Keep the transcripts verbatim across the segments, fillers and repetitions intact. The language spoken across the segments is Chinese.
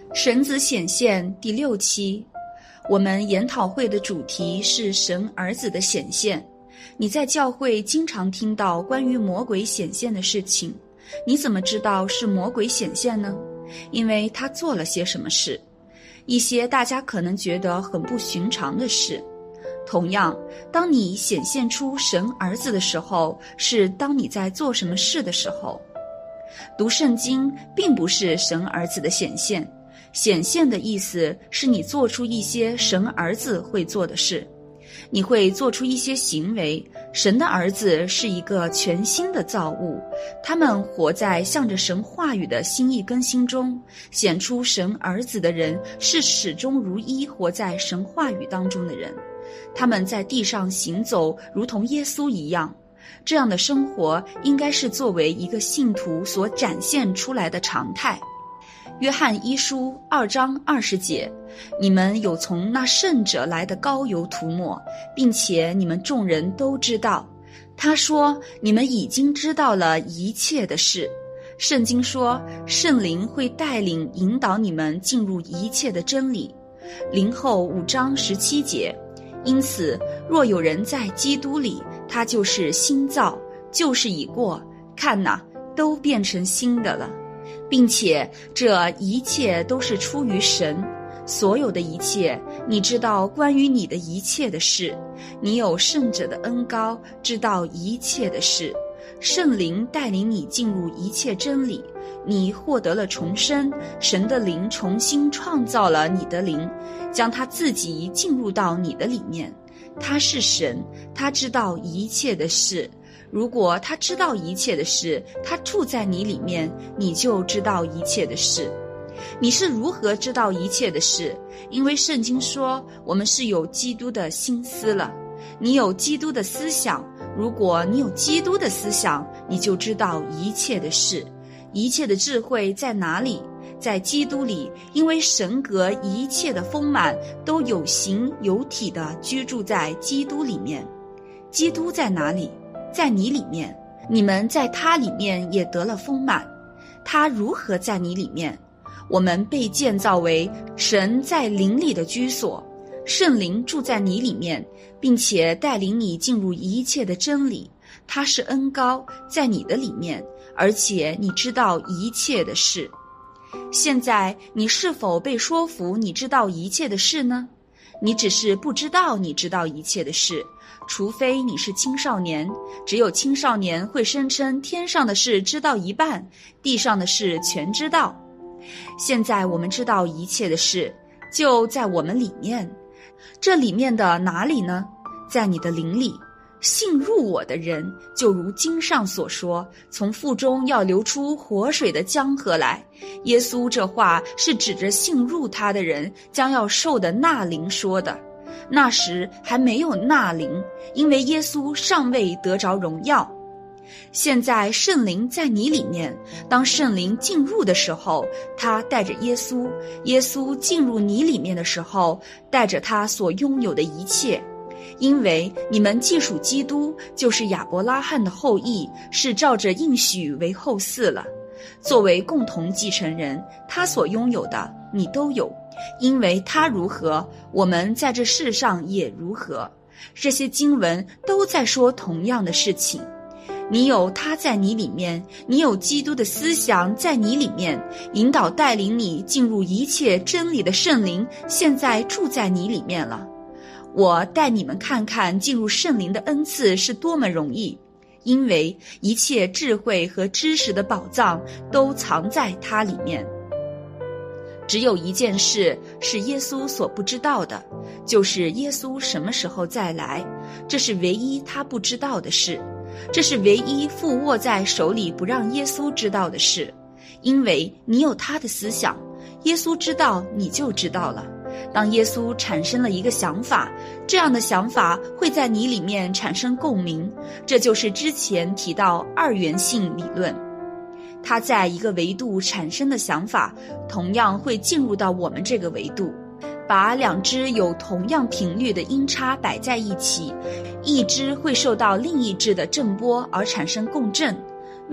神子显现第六期，我们研讨会的主题是神儿子的显现。你在教会经常听到关于魔鬼显现的事情，你怎么知道是魔鬼显现呢？因为他做了些什么事，一些大家可能觉得很不寻常的事。同样，当你显现出神儿子的时候，是当你在做什么事的时候。读圣经并不是神儿子的显现，显现的意思是你做出一些神儿子会做的事，你会做出一些行为。神的儿子是一个全新的造物，他们活在向着神话语的心意更新中。显出神儿子的人是始终如一活在神话语当中的人，他们在地上行走如同耶稣一样。这样的生活应该是作为一个信徒所展现出来的常态。约翰一书二章二十节，你们有从那圣者来的膏油涂抹，并且你们众人都知道。他说，你们已经知道了一切的事。圣经说，圣灵会带领引导你们进入一切的真理。林后五章十七节，因此若有人在基督里，他就是新造，旧事已过，看哪，都变成新的了。并且这一切都是出于神，所有的一切，你知道关于你的一切的事，你有圣者的恩膏，知道一切的事。圣灵带领你进入一切真理，你获得了重生，神的灵重新创造了你的灵，将他自己进入到你的里面。他是神，他知道一切的事。如果他知道一切的事，他住在你里面，你就知道一切的事。你是如何知道一切的事？因为圣经说，我们是有基督的心思了。你有基督的思想，如果你有基督的思想，你就知道一切的事。一切的智慧在哪里？在基督里，因为神格一切的丰满都有形有体的居住在基督里面。基督在哪里？在你里面，你们在他里面也得了丰满。他如何在你里面？我们被建造为神在灵里的居所，圣灵住在你里面，并且带领你进入一切的真理。他是恩膏在你的里面，而且你知道一切的事。现在你是否被说服你知道一切的事呢？你只是不知道你知道一切的事，除非你是青少年。只有青少年会声称天上的事知道一半，地上的事全知道。现在我们知道一切的事，就在我们里面。这里面的哪里呢？在你的灵里。信入我的人，就如经上所说，从腹中要流出活水的江河来。耶稣这话是指着信入他的人将要受的纳灵说的。那时还没有纳灵，因为耶稣尚未得着荣耀。现在圣灵在你里面，当圣灵进入的时候，他带着耶稣；耶稣进入你里面的时候，带着他所拥有的一切。因为你们既属基督，就是亚伯拉罕的后裔，是照着应许为后嗣了。作为共同继承人，他所拥有的你都有，因为他如何，我们在这世上也如何。这些经文都在说同样的事情。你有他在你里面，你有基督的思想在你里面，引导带领你进入一切真理的圣灵现在住在你里面了。我带你们看看进入圣灵的恩赐是多么容易，因为一切智慧和知识的宝藏都藏在它里面。只有一件事是耶稣所不知道的，就是耶稣什么时候再来，这是唯一他不知道的事，这是唯一父握在手里不让耶稣知道的事。因为你有他的思想，耶稣知道你就知道了。当耶稣产生了一个想法，这样的想法会在你里面产生共鸣，这就是之前提到二元性理论。他在一个维度产生的想法，同样会进入到我们这个维度。把两只有同样频率的音叉摆在一起，一只会受到另一只的振波而产生共振。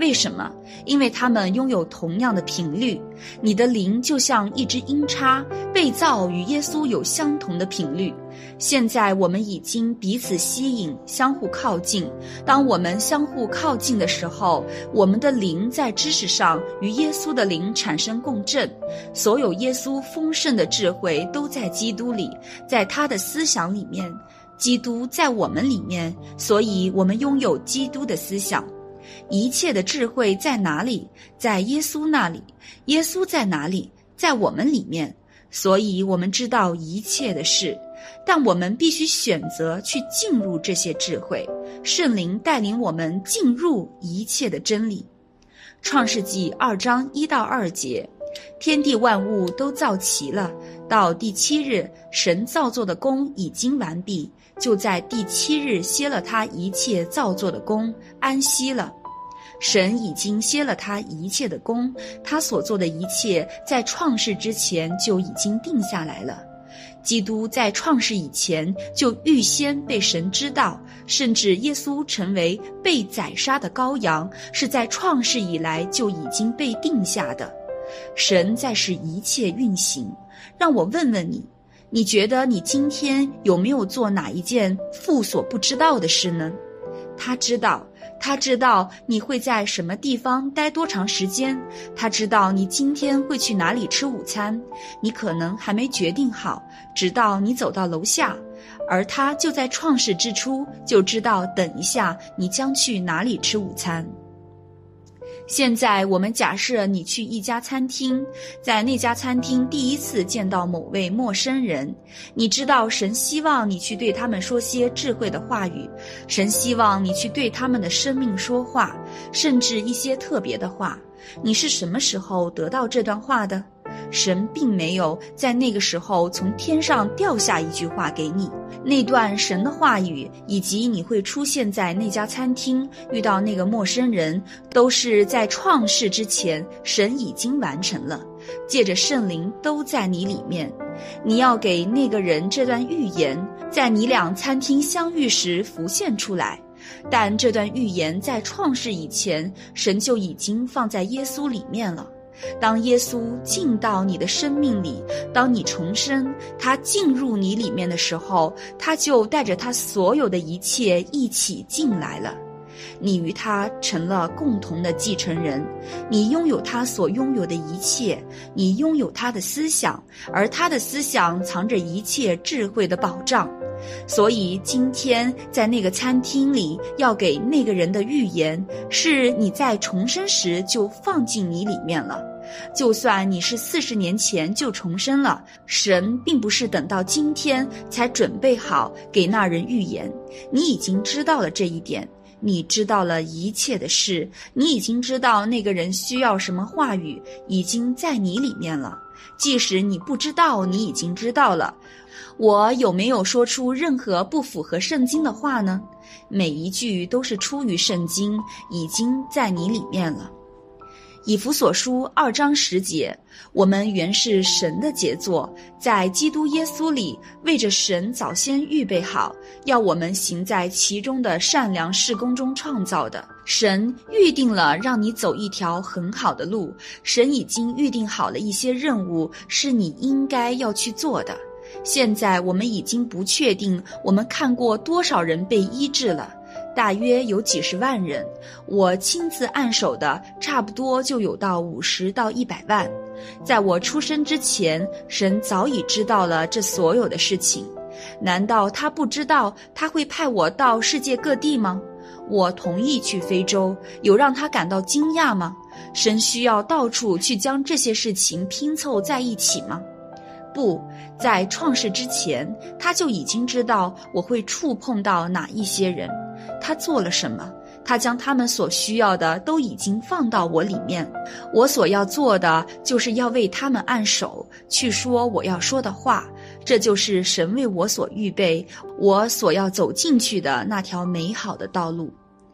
为什么？因为它们拥有同样的频率。你的灵就像一只音叉，被造与耶稣有相同的频率。现在我们已经彼此吸引，相互靠近。当我们相互靠近的时候，我们的灵在知识上与耶稣的灵产生共振。所有耶稣丰盛的智慧都在基督里，在他的思想里面。基督在我们里面，所以我们拥有基督的思想。一切的智慧在哪里？在耶稣那里。耶稣在哪里？在我们里面。所以我们知道一切的事，但我们必须选择去进入这些智慧。圣灵带领我们进入一切的真理。创世纪二章一到二节，天地万物都造齐了，到第七日，神造作的工已经完毕，就在第七日歇了他一切造作的工，安息了。神已经歇了他一切的工，他所做的一切在创世之前就已经定下来了。基督在创世以前就预先被神知道，甚至耶稣成为被宰杀的羔羊，是在创世以来就已经被定下的。神在使一切运行。让我问问你，你觉得你今天有没有做哪一件父所不知道的事呢？他知道，他知道你会在什么地方待多长时间，他知道你今天会去哪里吃午餐，你可能还没决定好，直到你走到楼下，而他就在创世之初就知道等一下你将去哪里吃午餐。现在我们假设你去一家餐厅，在那家餐厅第一次见到某位陌生人，你知道神希望你去对他们说些智慧的话语，神希望你去对他们的生命说话，甚至一些特别的话。你是什么时候得到这段话的？神并没有在那个时候从天上掉下一句话给你，那段神的话语以及你会出现在那家餐厅遇到那个陌生人，都是在创世之前神已经完成了，借着圣灵都在你里面。你要给那个人这段预言，在你俩餐厅相遇时浮现出来，但这段预言在创世以前神就已经放在耶稣里面了。当耶稣进到你的生命里，当你重生，他进入你里面的时候，他就带着他所有的一切一起进来了。你与他成了共同的继承人，你拥有他所拥有的一切，你拥有他的思想，而他的思想藏着一切智慧的宝藏。所以今天在那个餐厅里要给那个人的预言，是你在重生时就放进你里面了。就算你是四十年前就重生了，神并不是等到今天才准备好给那人预言，你已经知道了这一点，你知道了一切的事，你已经知道那个人需要什么话语，已经在你里面了。即使你不知道，你已经知道了。我有没有说出任何不符合圣经的话呢？每一句都是出于圣经，已经在你里面了。以弗所书二章十节，我们原是神的杰作，在基督耶稣里，为着神早先预备好，要我们行在其中的善良事工中创造的。神预定了让你走一条很好的路，神已经预定好了一些任务，是你应该要去做的。现在我们已经不确定我们看过多少人被医治了，大约有几十万人，我亲自按手的差不多就有到五十到一百万。在我出生之前，神早已知道了这所有的事情。难道他不知道他会派我到世界各地吗？我同意去非洲，有让他感到惊讶吗？神需要到处去将这些事情拼凑在一起吗？不，在创世之前，他就已经知道我会触碰到哪一些人。他做了什么？他将他们所需要的都已经放到我里面。我所要做的就是要为他们按手，去说我要说的话。这就是神为我所预备，我所要走进去的那条美好的道路。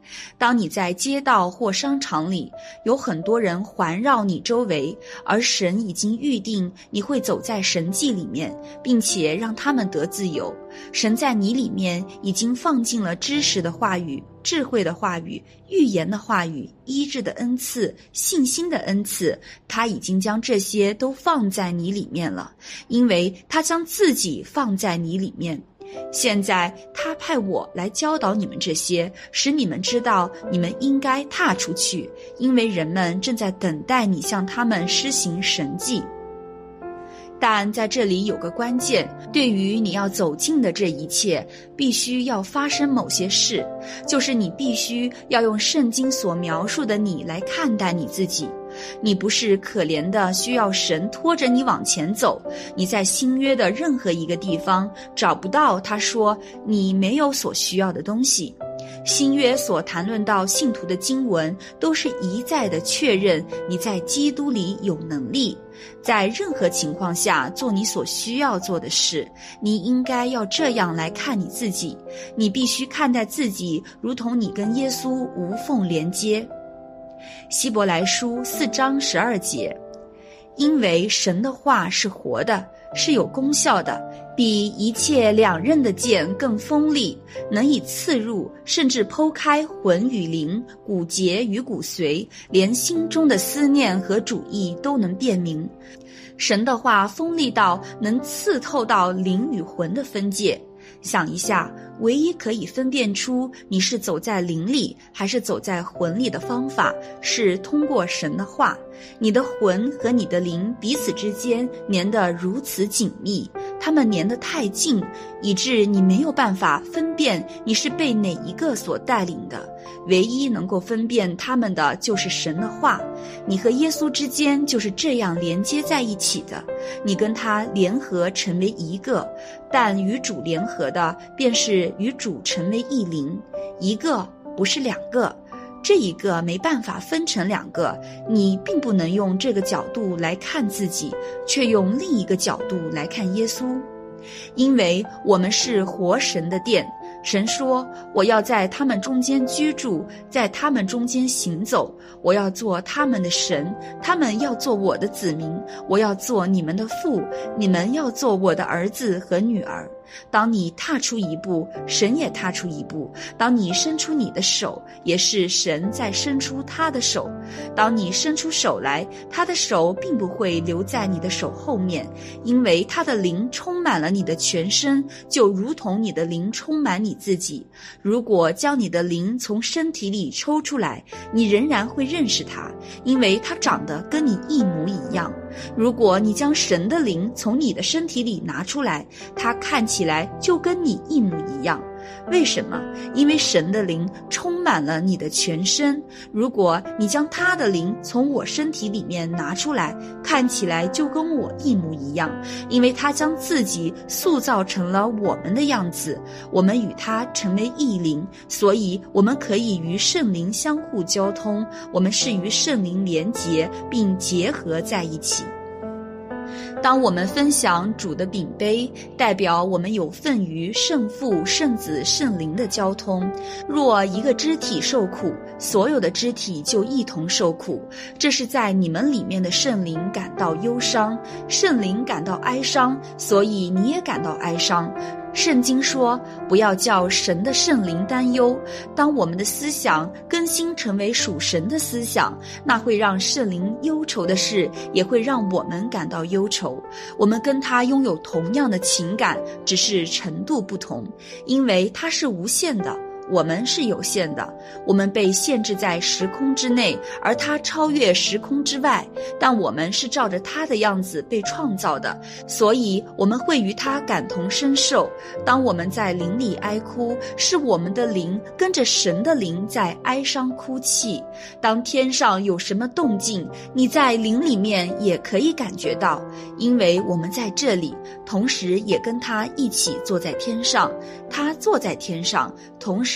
当你在街道或商场里，有很多人环绕你周围，而神已经预定你会走在神迹里面，并且让他们得自由。神在你里面已经放进了知识的话语、智慧的话语、预言的话语、医治的恩赐、信心的恩赐，他已经将这些都放在你里面了，因为他将自己放在你里面。现在他派我来教导你们这些，使你们知道你们应该踏出去，因为人们正在等待你向他们施行神迹。但在这里有个关键，对于你要走进的这一切，必须要发生某些事，就是你必须要用圣经所描述的你来看待你自己。你不是可怜的需要神拖着你往前走，你在新约的任何一个地方找不到他说你没有所需要的东西。新约所谈论到信徒的经文，都是一再的确认你在基督里有能力，在任何情况下做你所需要做的事。你应该要这样来看你自己，你必须看待自己如同你跟耶稣无缝连接。希伯来书四章十二节，因为神的话是活的，是有功效的，比一切两刃的剑更锋利，能以刺入，甚至剖开魂与灵、骨节与骨髓，连心中的思念和主意都能辨明。神的话锋利到能刺透到灵与魂的分界。想一下，唯一可以分辨出你是走在灵里还是走在魂里的方法，是通过神的话。你的魂和你的灵彼此之间粘得如此紧密，它们粘得太近，以致你没有办法分辨你是被哪一个所带领的。唯一能够分辨他们的就是神的话。你和耶稣之间就是这样连接在一起的，你跟他联合成为一个，但与主联合的便是与主成为一灵，一个不是两个。这一个没办法分成两个，你并不能用这个角度来看自己，却用另一个角度来看耶稣。因为我们是活神的殿，神说，我要在他们中间居住，在他们中间行走，我要做他们的神，他们要做我的子民，我要做你们的父，你们要做我的儿子和女儿。当你踏出一步，神也踏出一步；当你伸出你的手，也是神在伸出他的手。当你伸出手来，他的手并不会留在你的手后面，因为他的灵充满了你的全身，就如同你的灵充满你自己。如果将你的灵从身体里抽出来，你仍然会认识他，因为他长得跟你一模一样。如果你将神的灵从你的身体里拿出来，他看起来就跟你一模一样。为什么？因为神的灵充满了你的全身。如果你将他的灵从我身体里面拿出来，看起来就跟我一模一样，因为他将自己塑造成了我们的样子，我们与他成为一灵，所以我们可以与圣灵相互交通，我们是与圣灵连结并结合在一起。当我们分享主的饼杯，代表我们有份于圣父、圣子、圣灵的交通。若一个肢体受苦，所有的肢体就一同受苦。这是在你们里面的圣灵感到忧伤，圣灵感到哀伤，所以你也感到哀伤。圣经说，不要叫神的圣灵担忧。当我们的思想更新成为属神的思想，那会让圣灵忧愁的事，也会让我们感到忧愁。我们跟他拥有同样的情感，只是程度不同，因为他是无限的，我们是有限的。我们被限制在时空之内，而他超越时空之外，但我们是照着他的样子被创造的，所以我们会与他感同身受。当我们在灵里哀哭，是我们的灵跟着神的灵在哀伤哭泣。当天上有什么动静，你在灵里面也可以感觉到，因为我们在这里，同时也跟他一起坐在天上，他坐在天上，同时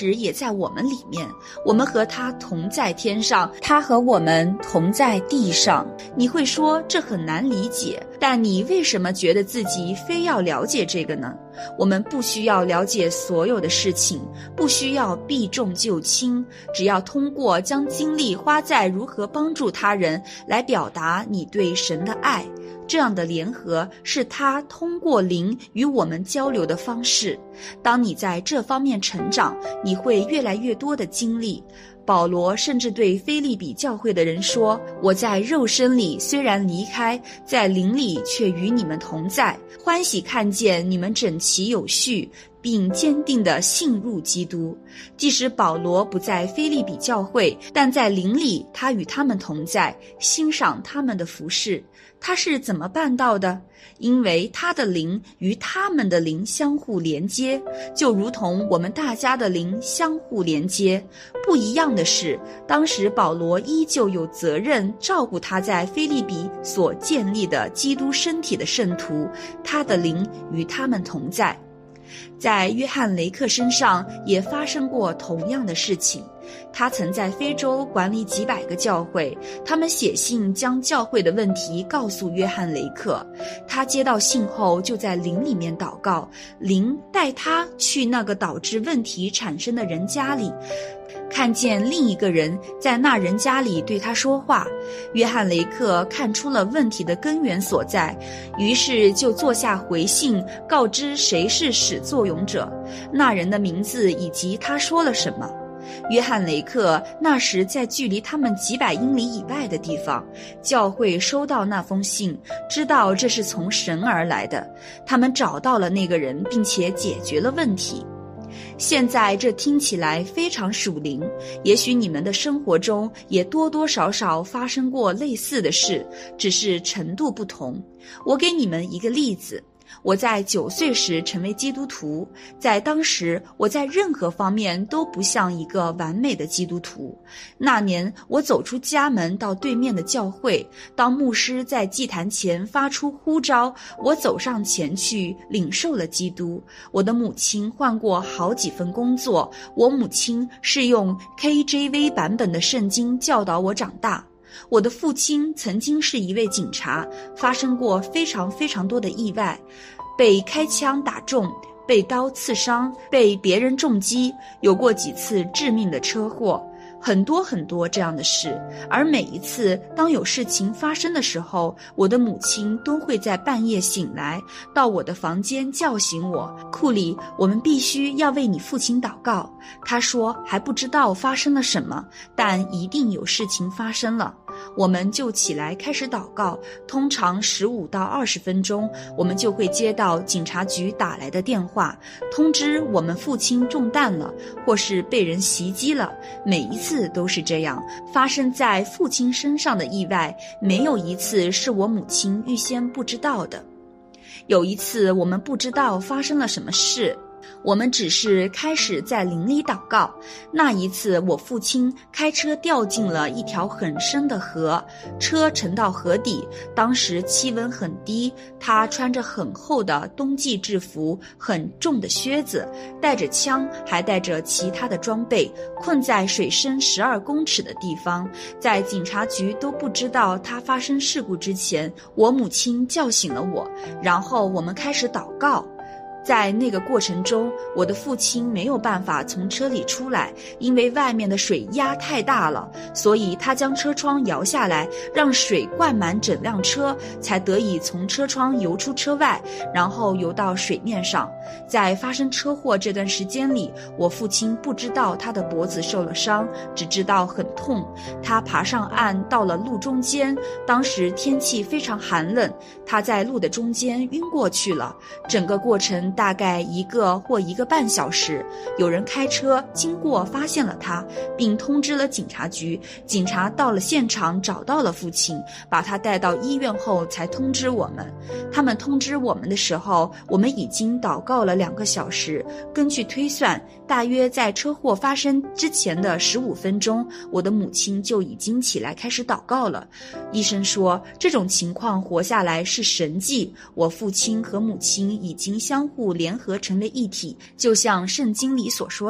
时也在我们里面，我们和他同在天上，他和我们同在地上。你会说这很难理解，但你为什么觉得自己非要了解这个呢？我们不需要了解所有的事情，不需要避重就轻，只要通过将精力花在如何帮助他人来表达你对神的爱。这样的联合是他通过灵与我们交流的方式。当你在这方面成长，你会越来越多的经历。保罗甚至对腓立比教会的人说，我在肉身里虽然离开，在灵里却与你们同在，欢喜看见你们整齐有序，并坚定地信入基督。即使保罗不在腓立比教会，但在灵里他与他们同在，欣赏他们的服事。他是怎么办到的？因为他的灵与他们的灵相互连接，就如同我们大家的灵相互连接。不一样的是，当时保罗依旧有责任照顾他在腓立比所建立的基督身体的圣徒，他的灵与他们同在。在约翰雷克身上也发生过同样的事情。他曾在非洲管理几百个教会，他们写信将教会的问题告诉约翰雷克。他接到信后就在灵里面祷告，灵带他去那个导致问题产生的人家里，看见另一个人在那人家里对他说话。约翰雷克看出了问题的根源所在，于是就坐下回信，告知谁是始作俑者，那人的名字以及他说了什么。约翰雷克那时在距离他们几百英里以外的地方，教会收到那封信，知道这是从神而来的，他们找到了那个人，并且解决了问题。现在这听起来非常属灵，也许你们的生活中也多多少少发生过类似的事，只是程度不同。我给你们一个例子。我在九岁时成为基督徒，在当时我在任何方面都不像一个完美的基督徒。那年我走出家门到对面的教会，当牧师在祭坛前发出呼召，我走上前去领受了基督。我的母亲换过好几份工作，我母亲是用 K J V 版本的圣经教导我长大。我的父亲曾经是一位警察，发生过非常非常多的意外，被开枪打中，被刀刺伤，被别人重击，有过几次致命的车祸，很多很多这样的事。而每一次当有事情发生的时候，我的母亲都会在半夜醒来，到我的房间叫醒我，库里，我们必须要为你父亲祷告。他说还不知道发生了什么，但一定有事情发生了。我们就起来开始祷告，通常十五到二十分钟，我们就会接到警察局打来的电话，通知我们父亲中弹了，或是被人袭击了。每一次都是这样，发生在父亲身上的意外，没有一次是我母亲预先不知道的。有一次我们不知道发生了什么事，我们只是开始在灵里祷告。那一次我父亲开车掉进了一条很深的河，车沉到河底，当时气温很低，他穿着很厚的冬季制服，很重的靴子，带着枪，还带着其他的装备，困在水深十二公尺的地方。在警察局都不知道他发生事故之前，我母亲叫醒了我，然后我们开始祷告。在那个过程中，我的父亲没有办法从车里出来，因为外面的水压太大了，所以他将车窗摇下来，让水灌满整辆车，才得以从车窗游出车外，然后游到水面上。在发生车祸这段时间里，我父亲不知道他的脖子受了伤，只知道很痛。他爬上岸到了路中间，当时天气非常寒冷，他在路的中间晕过去了。整个过程大概一个或一个半小时，有人开车经过发现了他，并通知了警察局。警察到了现场，找到了父亲，把他带到医院后才通知我们。他们通知我们的时候，我们已经祷告了两个小时。根据推算，大约在车祸发生之前的十五分钟，我的母亲就已经起来开始祷告了。医生说，这种情况活下来是神迹，我父亲和母亲已经相互联合成为一体，就像圣经里所说的。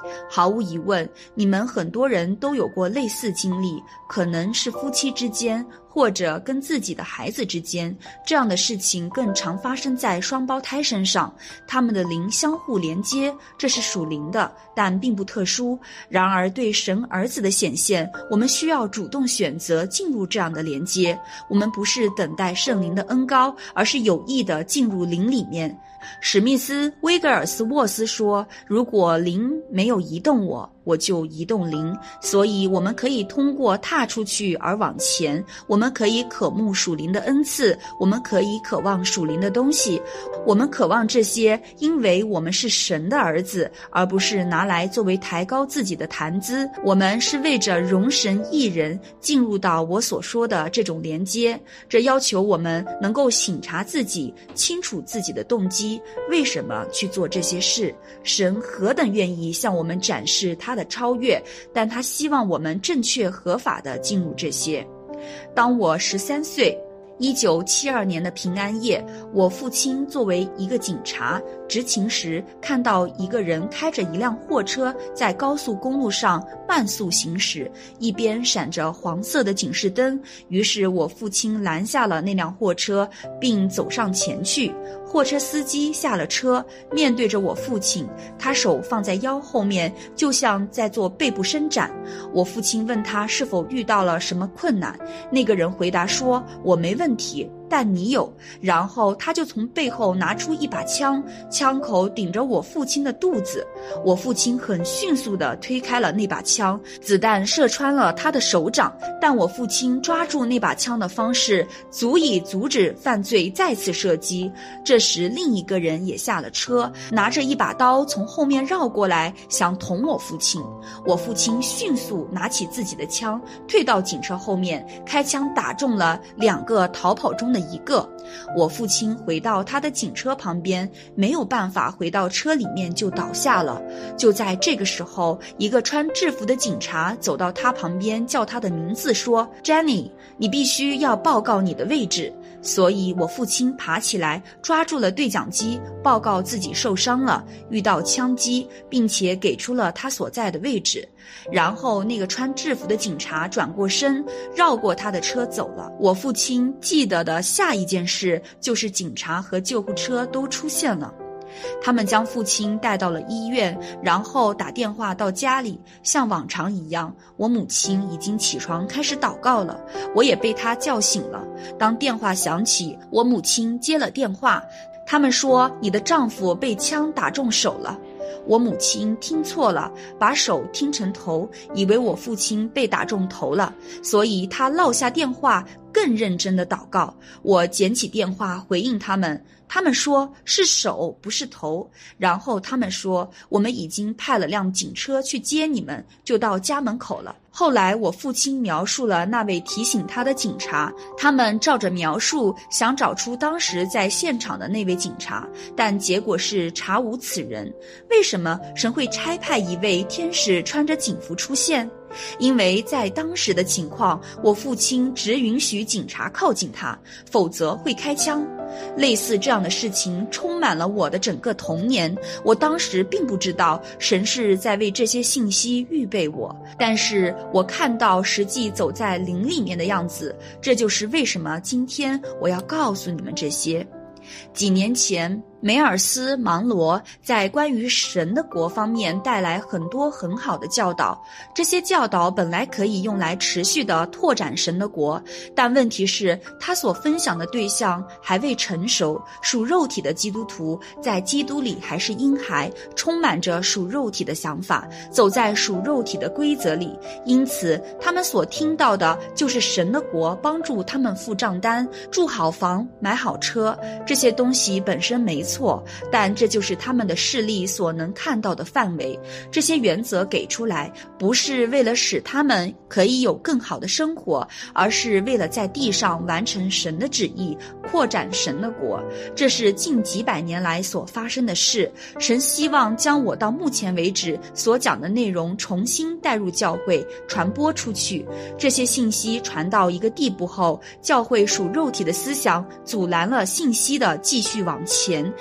毫无疑问，你们很多人都有过类似经历，可能是夫妻之间，或者跟自己的孩子之间。这样的事情更常发生在双胞胎身上，他们的灵相互连接，这是属灵的，但并不特殊。然而对神儿子的显现，我们需要主动选择进入这样的连接。我们不是等待圣灵的恩膏，而是有意地进入灵里面。史密斯·威格尔斯沃斯说，如果灵没有移动我，我就移动灵。所以我们可以通过踏出去而往前，我们可以渴慕属灵的恩赐，我们可以渴望属灵的东西，我们渴望这些，因为我们是神的儿子，而不是拿来作为抬高自己的谈资。我们是为着容神一人进入到我所说的这种连接，这要求我们能够省察自己，清楚自己的动机，为什么去做这些事。神何等愿意向我们展示他的超越，但他希望我们正确合法地进入这些。当我十三岁，一九七二年的平安夜，我父亲作为一个警察执勤时，看到一个人开着一辆货车在高速公路上慢速行驶，一边闪着黄色的警示灯。于是我父亲拦下了那辆货车，并走上前去。货车司机下了车，面对着我父亲，他手放在腰后面，就像在做背部伸展。我父亲问他是否遇到了什么困难，那个人回答说，我没问题，但你有。然后他就从背后拿出一把枪，枪口顶着我父亲的肚子。我父亲很迅速地推开了那把枪，子弹射穿了他的手掌，但我父亲抓住那把枪的方式足以阻止犯罪再次射击。这时另一个人也下了车，拿着一把刀从后面绕过来，想捅我父亲。我父亲迅速拿起自己的枪，退到警车后面，开枪打中了两个逃跑中的一个。我父亲回到他的警车旁边，没有办法回到车里面，就倒下了。就在这个时候，一个穿制服的警察走到他旁边，叫他的名字，说 Jenny， 你必须要报告你的位置。所以我父亲爬起来，抓住了对讲机，报告自己受伤了，遇到枪击，并且给出了他所在的位置。然后那个穿制服的警察转过身，绕过他的车走了。我父亲记得的下一件事就是警察和救护车都出现了。他们将父亲带到了医院，然后打电话到家里。像往常一样，我母亲已经起床开始祷告了，我也被她叫醒了。当电话响起，我母亲接了电话，他们说你的丈夫被枪打中手了。我母亲听错了，把手听成头，以为我父亲被打中头了，所以她落下电话，更认真地祷告。我捡起电话回应他们，他们说是手不是头。然后他们说我们已经派了辆警车去接你们，就到家门口了。后来我父亲描述了那位提醒他的警察，他们照着描述想找出当时在现场的那位警察，但结果是查无此人。为什么神会差派一位天使穿着警服出现？因为在当时的情况，我父亲只允许警察靠近他，否则会开枪。类似这样的事情充满了我的整个童年。我当时并不知道神是在为这些信息预备我，但是我看到实际走在灵里面的样子，这就是为什么今天我要告诉你们这些。几年前，梅尔斯·芒罗在关于神的国方面带来很多很好的教导，这些教导本来可以用来持续地拓展神的国，但问题是他所分享的对象还未成熟，属肉体的基督徒在基督里还是婴孩，充满着属肉体的想法，走在属肉体的规则里，因此他们所听到的就是神的国帮助他们付账单，住好房，买好车。这些东西本身没错，但这就是他们的视力所能看到的范围。这些原则给出来，不是为了使他们可以有更好的生活，而是为了在地上完成神的旨意，扩展神的国。这是近几百年来所发生的事。神希望将我到目前为止所讲的内容重新带入教会，传播出去。这些信息传到一个地步后，教会属肉体的思想阻拦了信息的继续往前，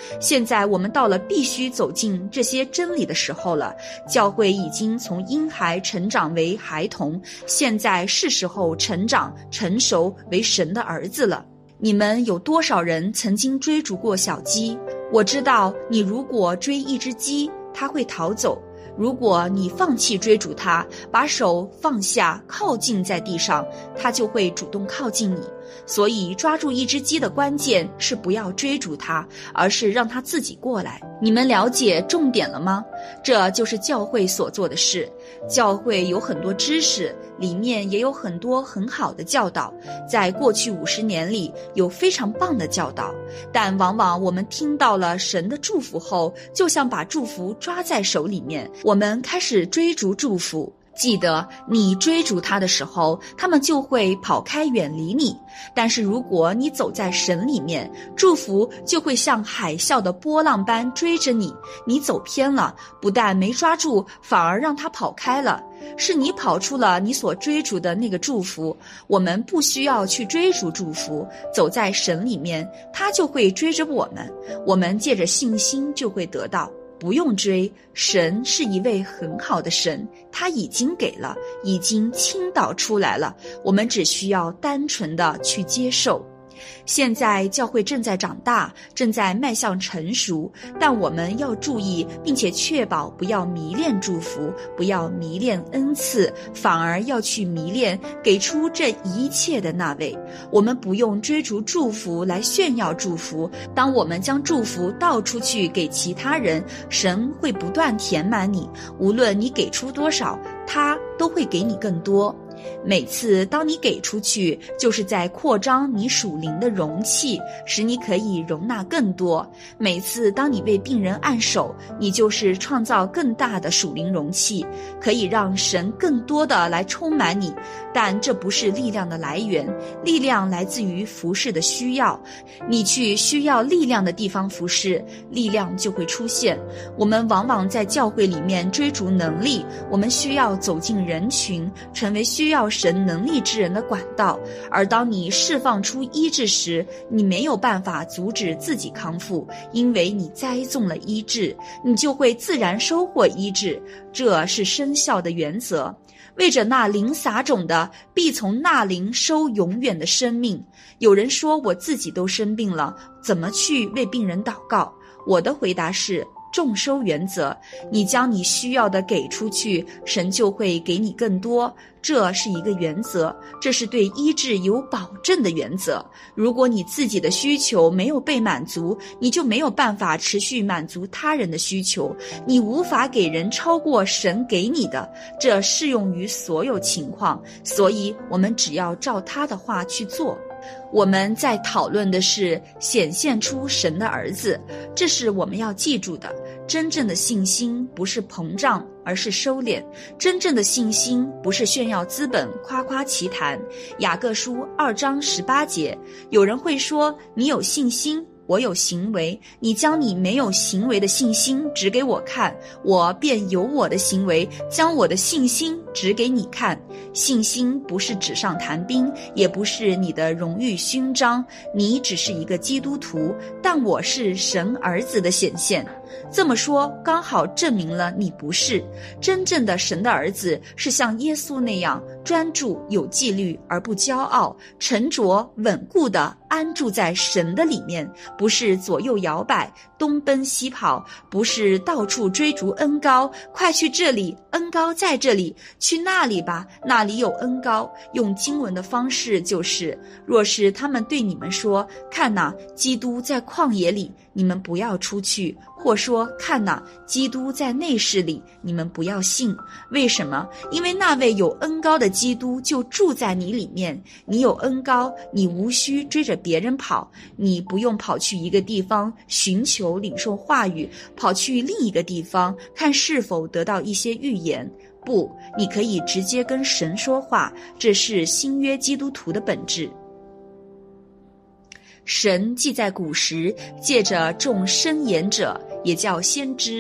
现在我们到了必须走进这些真理的时候了。教会已经从婴孩成长为孩童，现在是时候成长成熟为神的儿子了。你们有多少人曾经追逐过小鸡？我知道，你如果追一只鸡，它会逃走。如果你放弃追逐它，把手放下，靠近在地上，它就会主动靠近你。所以抓住一只鸡的关键是不要追逐它，而是让它自己过来。你们了解重点了吗？这就是教会所做的事。教会有很多知识，里面也有很多很好的教导，在过去五十年里有非常棒的教导，但往往我们听到了神的祝福后，就像把祝福抓在手里面，我们开始追逐祝福。记得你追逐他的时候，他们就会跑开远离你，但是如果你走在神里面，祝福就会像海啸的波浪般追着你。你走偏了，不但没抓住，反而让他跑开了，是你跑出了你所追逐的那个祝福。我们不需要去追逐祝福，走在神里面，他就会追着我们，我们借着信心就会得到。不用追，神是一位很好的神，他已经给了，已经倾倒出来了，我们只需要单纯的去接受。现在教会正在长大，正在迈向成熟，但我们要注意，并且确保不要迷恋祝福，不要迷恋恩赐，反而要去迷恋给出这一切的那位。我们不用追逐祝福来炫耀祝福，当我们将祝福倒出去给其他人，神会不断填满你，无论你给出多少，他都会给你更多。每次当你给出去，就是在扩张你属灵的容器，使你可以容纳更多。每次当你为病人按手，你就是创造更大的属灵容器，可以让神更多的来充满你。但这不是力量的来源，力量来自于服事的需要。你去需要力量的地方服事，力量就会出现。我们往往在教会里面追逐能力，我们需要走进人群，成为需要神能力之人的管道。而当你释放出医治时，你没有办法阻止自己康复，因为你栽种了医治，你就会自然收获医治。这是生效的原则。为着那灵撒种的，必从那灵收永远的生命。有人说，我自己都生病了，怎么去为病人祷告？我的回答是，众收原则，你将你需要的给出去，神就会给你更多。这是一个原则，这是对医治有保证的原则。如果你自己的需求没有被满足，你就没有办法持续满足他人的需求，你无法给人超过神给你的，这适用于所有情况。所以我们只要照他的话去做。我们在讨论的是显现出神的儿子，这是我们要记住的。真正的信心不是膨胀，而是收敛。真正的信心不是炫耀资本，夸夸其谈。雅各书二章十八节，有人会说，你有信心，我有行为，你将你没有行为的信心指给我看，我便有我的行为，将我的信心指给你看。信心不是纸上谈兵，也不是你的荣誉勋章，你只是一个基督徒，但我是神儿子的显现。这么说刚好证明了你不是。真正的神的儿子是像耶稣那样专注有纪律而不骄傲，沉着稳固地安住在神的里面，不是左右摇摆东奔西跑，不是到处追逐恩膏，快去这里，恩膏在这里，去那里吧，那里有恩膏。用经文的方式就是，若是他们对你们说，看哪，基督在旷野里，你们不要出去，或说看哪，基督在内室里，你们不要信。为什么？因为那位有恩膏的基督就住在你里面。你有恩膏，你无需追着别人跑，你不用跑去一个地方寻求领受话语，跑去另一个地方看是否得到一些预言。不，你可以直接跟神说话，这是新约基督徒的本质。神既在古时借着众申言者，也叫先知，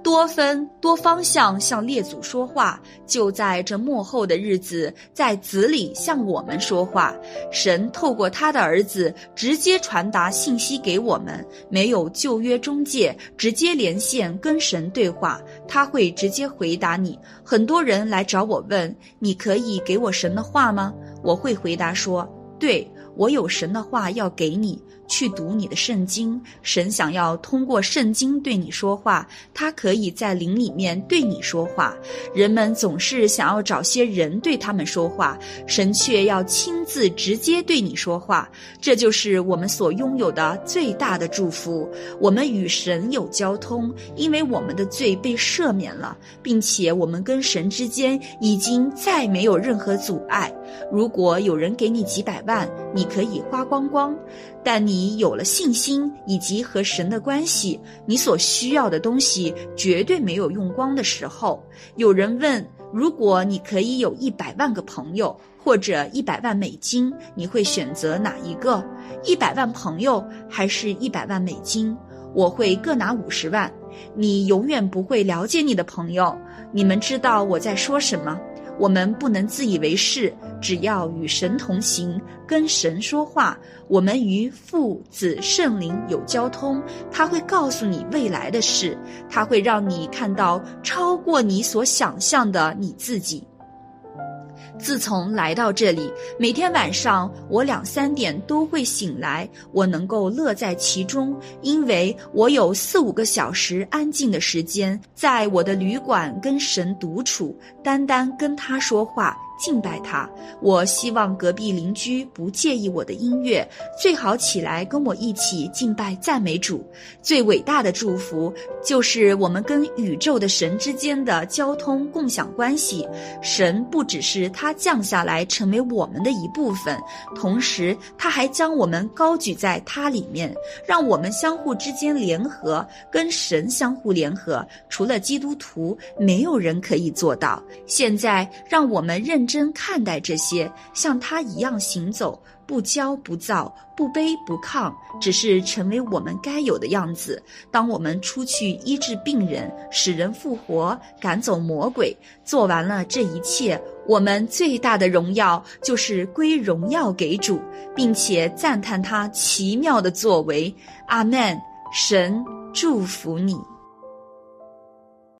多分多方向向列祖说话，就在这末后的日子，在子里向我们说话。神透过他的儿子直接传达信息给我们，没有旧约中介，直接连线跟神对话，他会直接回答你。很多人来找我问，你可以给我神的话吗？我会回答说，对，我有神的话要给你，去读你的圣经。神想要通过圣经对你说话，他可以在灵里面对你说话。人们总是想要找些人对他们说话，神却要亲自直接对你说话。这就是我们所拥有的最大的祝福。我们与神有交通，因为我们的罪被赦免了，并且我们跟神之间已经再没有任何阻碍。如果有人给你几百万，你可以花光光，但你有了信心以及和神的关系，你所需要的东西绝对没有用光的时候。有人问，如果你可以有一百万个朋友，或者一百万美金，你会选择哪一个？一百万朋友还是一百万美金？我会各拿五十万。你永远不会了解你的朋友。你们知道我在说什么？我们不能自以为是，只要与神同行，跟神说话，我们与父子圣灵有交通，他会告诉你未来的事，他会让你看到超过你所想象的你自己。自从来到这里，每天晚上我两三点都会醒来，我能够乐在其中，因为我有四五个小时安静的时间，在我的旅馆跟神独处，单单跟他说话，敬拜他。我希望隔壁邻居不介意我的音乐，最好起来跟我一起敬拜赞美主。最伟大的祝福就是我们跟宇宙的神之间的交通共享关系。神不只是他降下来成为我们的一部分，同时他还将我们高举在他里面，让我们相互之间联合，跟神相互联合。除了基督徒，没有人可以做到。现在让我们认真看待这些，像他一样行走，不骄不躁，不卑不亢，只是成为我们该有的样子。当我们出去医治病人，使人复活，赶走魔鬼，做完了这一切，我们最大的荣耀就是归荣耀给主，并且赞叹他奇妙的作为。阿们。神祝福你。